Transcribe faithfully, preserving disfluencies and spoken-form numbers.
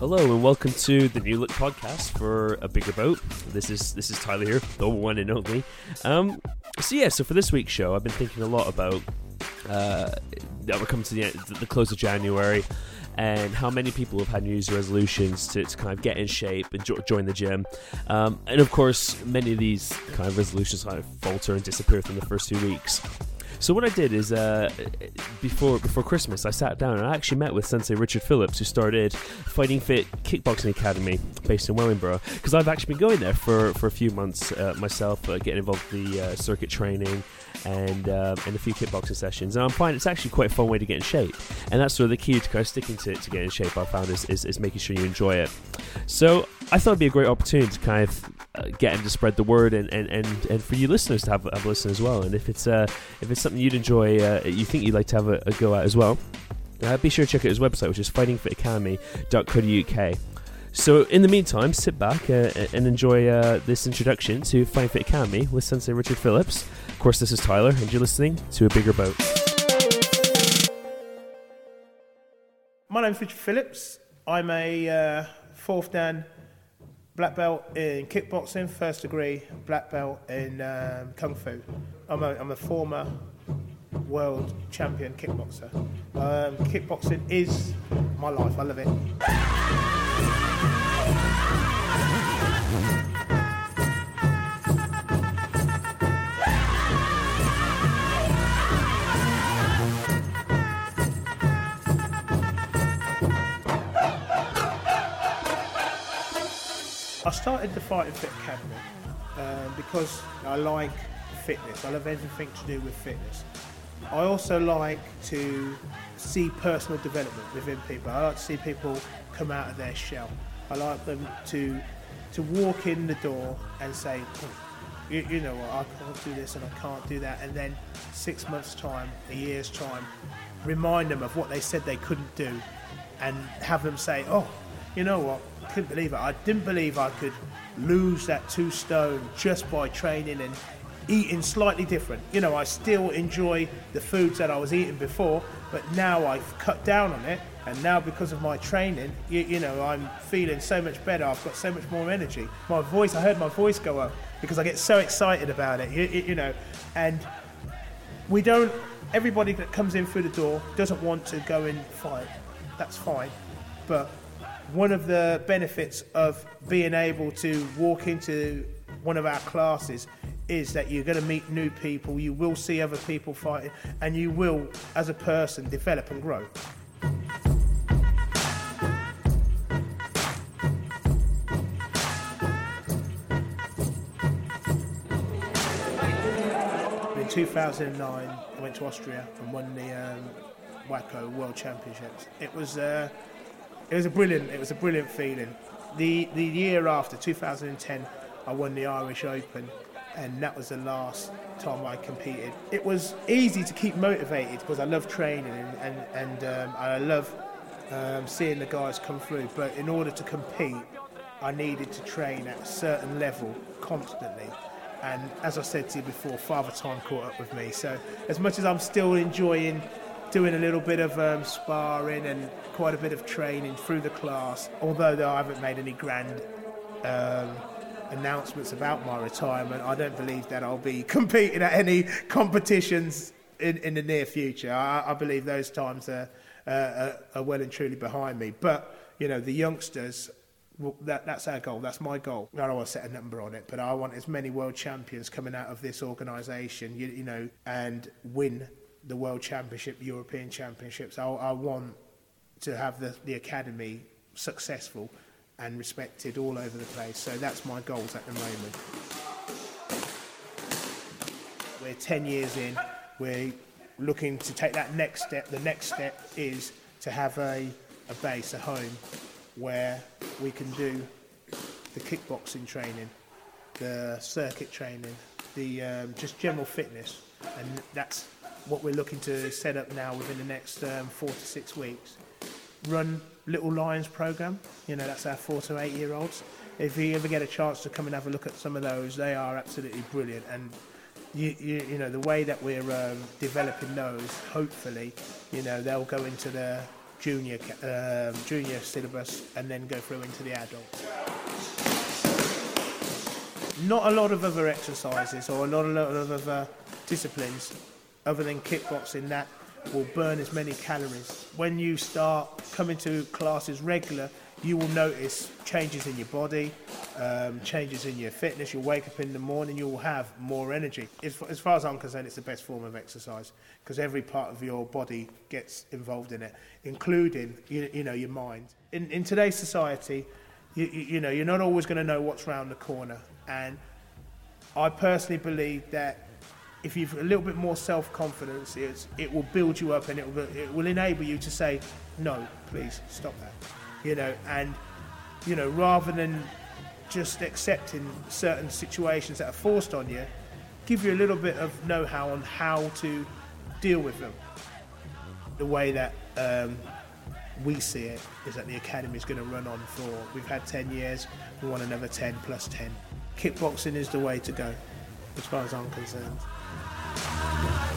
Hello and welcome to the New Look podcast for A Bigger Boat. This is this is Tyler here, the one and only. Um, so yeah, so for this week's show, I've been thinking a lot about uh, that we're coming to the end, the close of January, and how many people have had New Year's resolutions to, to kind of get in shape and jo- join the gym. Um, and of course, many of these kind of resolutions kind of falter and disappear within the first two weeks. So what I did is, uh, before before Christmas, I sat down and I actually met with Sensei Richard Phillips, who started Fighting Fit Kickboxing Academy based in Wellingborough, because I've actually been going there for, for a few months uh, myself, uh, getting involved with the uh, circuit training and uh, and a few kickboxing sessions, and I'm finding it's actually quite a fun way to get in shape, and that's sort of the key to kind of sticking to, to get in shape. I found is, is, is making sure you enjoy it. So I thought it'd be a great opportunity to kind of uh, get him to spread the word, and, and, and, and for you listeners to have, have a listen as well. And if it's uh, if it's something you'd enjoy, uh, you think you'd like to have a, a go at as well, uh, be sure to check out his website, which is fighting fit academy dot co dot U K. So in the meantime, sit back uh, and enjoy uh, this introduction to Fighting Fit Academy with Sensei Richard Phillips. Of course, this is Tyler, and you're listening to A Bigger Boat. My name's Richard Phillips. I'm a uh, fourth dan black belt in kickboxing, first degree black belt in um, kung fu. I'm a, I'm a former world champion kickboxer. Um, kickboxing is my life. I love it. I started the Fighting Fit Academy um, because I like fitness. I love everything to do with fitness. I also like to see personal development within people. I like to see people come out of their shell. I like them to to walk in the door and say, oh, you, you know what, I can't do this and I can't do that, and then six months' time, a year's time, remind them of what they said they couldn't do, and have them say, oh, you know what, I couldn't believe it. I didn't believe I could lose that two stone just by training and eating slightly different. You know, I still enjoy the foods that I was eating before, but now I've cut down on it, and now because of my training, you, you know, I'm feeling so much better. I've got so much more energy. My voice, I heard my voice go up because I get so excited about it, you, you, you know, and we don't, everybody that comes in through the door doesn't want to go and fight. That's fine, but one of the benefits of being able to walk into one of our classes is that you're going to meet new people, you will see other people fighting, and you will, as a person, develop and grow. In two thousand nine, I went to Austria and won the um, WACO World Championships. It was uh, it was a brilliant, it was a brilliant feeling. The the year after, two thousand ten, I won the Irish Open, and that was the last time I competed. It was easy to keep motivated because I love training and, and, and um, I love um, seeing the guys come through, but in order to compete, I needed to train at a certain level constantly. And as I said to you before, Father Time caught up with me. So as much as I'm still enjoying doing a little bit of um, sparring and quite a bit of training through the class, although I haven't made any grand um, announcements about my retirement, I don't believe that I'll be competing at any competitions in, in the near future. I, I believe those times are, uh, are well and truly behind me. But, you know, the youngsters, well, that, that's our goal. That's my goal. I don't want to set a number on it, but I want as many world champions coming out of this organisation, you, you know, and win the World Championship, European Championships. I, I want to have the, the academy successful and respected all over the place. So that's my goals at the moment. We're ten years in. We're looking to take that next step. The next step is to have a, a base, a home, where we can do the kickboxing training, the circuit training, the um, just general fitness. And that's what we're looking to set up now within the next um, four to six weeks. Run Little Lions program, you know, that's our four to eight year olds. If you ever get a chance to come and have a look at some of those, they are absolutely brilliant. And you, you, you know, the way that we're um, developing those, hopefully, you know, they'll go into the junior um, junior syllabus and then go through into the adult. Not a lot of other exercises or not a lot of other disciplines other than kickboxing that will burn as many calories. When you start coming to classes regular, you will notice changes in your body, um, changes in your fitness. You'll wake up in the morning, you'll have more energy. As, as far as I'm concerned, it's the best form of exercise because every part of your body gets involved in it, including you, you know your mind. In, in today's society, you, you, you know you're not always going to know what's round the corner, and I personally believe that if you've a little bit more self-confidence, it's, it will build you up and it will, it will enable you to say, no, please, stop that. You know, and, you know, rather than just accepting certain situations that are forced on you, give you a little bit of know-how on how to deal with them. The way that um, we see it is that the academy is going to run on for, we've had ten years, we want another ten plus ten. Kickboxing is the way to go, as far as I'm concerned.